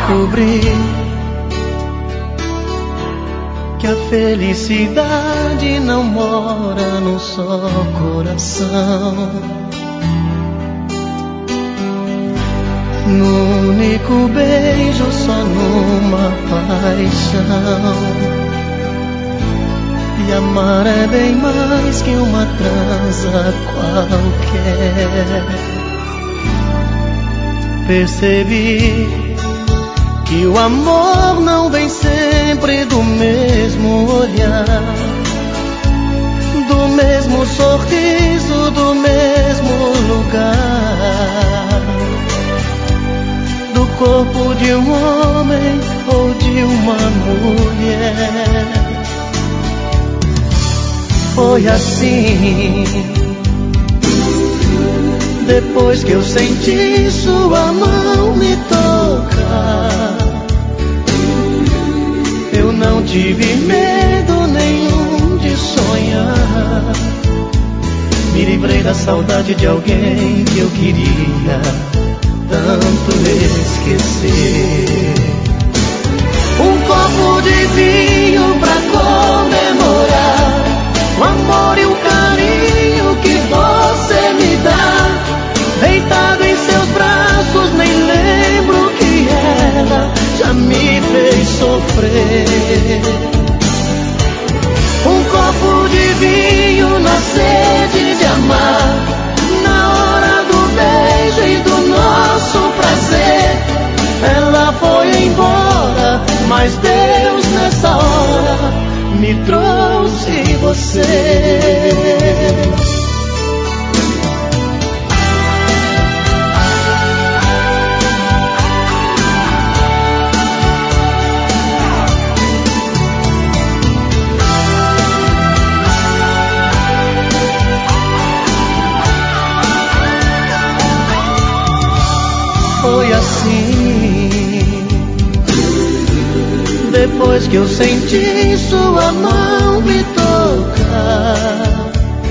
descobri que a felicidade não mora num só coração, num único beijo, só numa paixão. E amar é bem mais que uma transa qualquer. Percebi que o amor não vem sempre do mesmo olhar, do mesmo sorriso, do mesmo lugar, do corpo de um homem ou de uma mulher. Foi assim, depois que eu senti sua mão me tocar, eu não tive medo nenhum de sonhar. Me livrei da saudade de alguém que eu queria tanto esquecer. Um copo de vinho pra comemorar o amor e o carinho que você me dá. Deitado em seus braços, nem lembro que ela já me fez sofrer. Um copo de vinho na sede de amar, na hora do beijo e do nosso prazer. Ela foi embora, mas Deus nessa hora me trouxe você. Foi assim, depois que eu senti sua mão me tocar,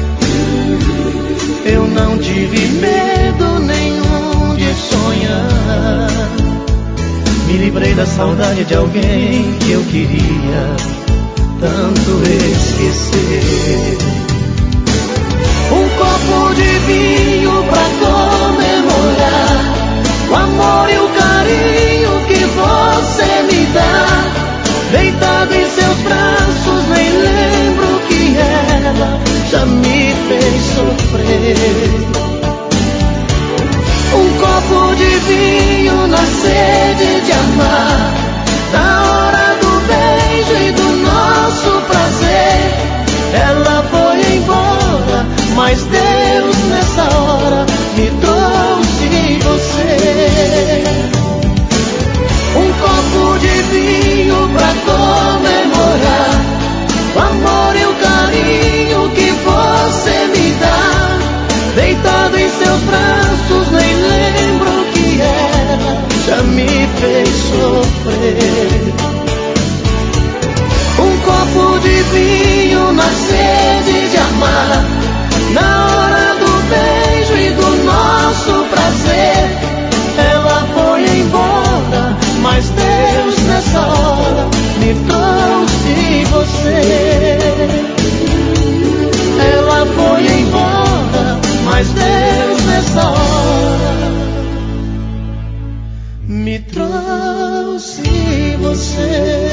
eu não tive medo nenhum de sonhar. Me livrei da saudade de alguém que eu queria tanto esquecer. Um copo de vinho pra comemorar o amor e o carinho que você me dá. Deitado em seus braços, nem lembro que ela já me fez sofrer. Um copo de vinho na sede de amar, na hora do beijo e do nosso prazer. Ela foi embora, mas Deus nessa hora me trouxe você. Um copo de vinho pra comemorar o amor e o carinho que você me dá. Deitado em seus braços, nem lembro que ela já me fez sofrer. Um copo de vinho na sede de amar, na hora do beijo e do nosso prazer. Ela foi embora, mas Deus nessa hora me trouxe você. Ela foi embora, mas Deus nessa hora me trouxe você.